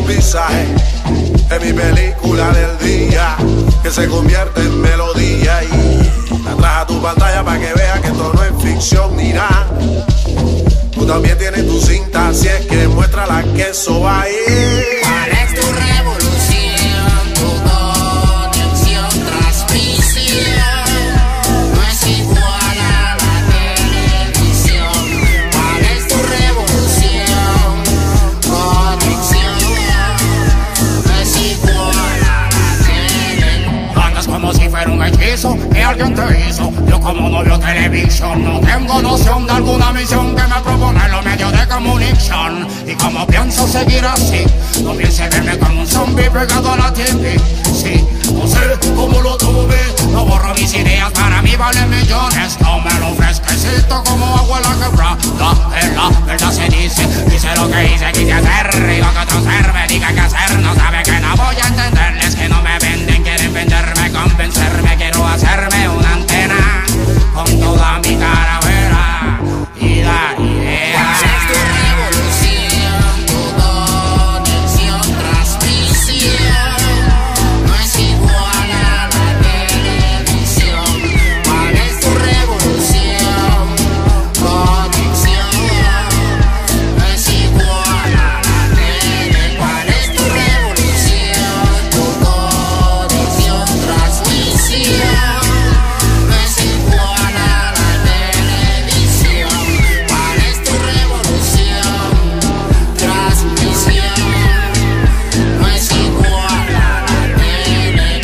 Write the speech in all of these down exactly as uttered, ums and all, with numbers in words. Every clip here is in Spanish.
visaje en mi película del día, que se convierte en melodía y la traes a tu pantalla para que veas que esto no es ficción ni nada. Tú también tienes tu cinta, así es que muéstrala que eso va a ir. ¿Cuál es tu revolución? Tu conexión, transmisión no es igual a la televisión. ¿Cuál es tu revolución? Conexión no es igual a la televisión. Andas como si fuera un hechizo que alguien te hizo. Yo como no veo televisión no tengo noción de alguna misión que me propone los medios de comunicación. Y como pienso seguir así, no piense verme como un zombie pegado a la T V. Sí, no sé cómo lo tuve, no borro mis ideas, para mí valen millones. No me lo fresquecito como agua en la quebrada. En la verdad se dice, dice lo que hice, quise hacer. Y lo que otro ser me diga qué hacer, no sabe que no voy a entenderles, que no me venden, quieren venderme, convencerme. Quiero hacerme una antena con toda mi caravera y dar ideas. ¿Cuál es tu revolución? Tu conexión, transmisión no es igual a la televisión. ¿Cuál es tu revolución? Conexión no es igual a la tele. ¿Cuál es tu revolución? Tu conexión, transmisión no es igual a la televisión. ¿Cuál es tu revolución? Transmisión no es igual a la tele.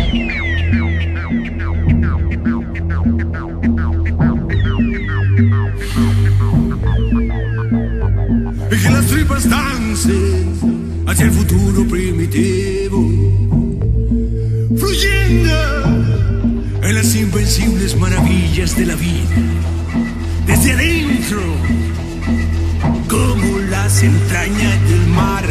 Y que las tripas dancen hacia el futuro primitivo, fluyendo en las invencibles maravillas de la vida, desde adentro, como las entrañas del mar.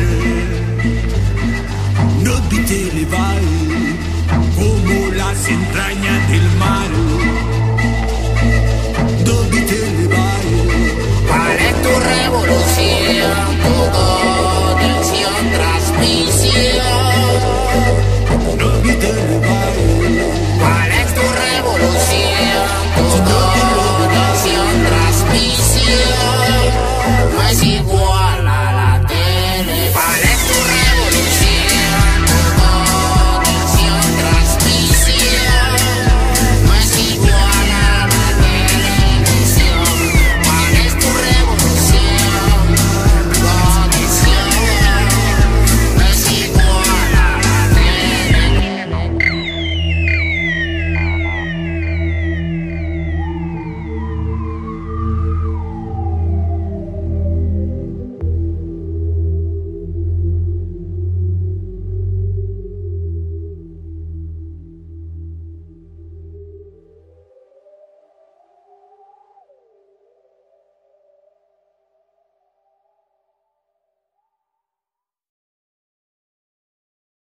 No te elevar, como las entrañas del mar. No te elevar. ¿Cuál es tu revolución? Tu conexión, transmisión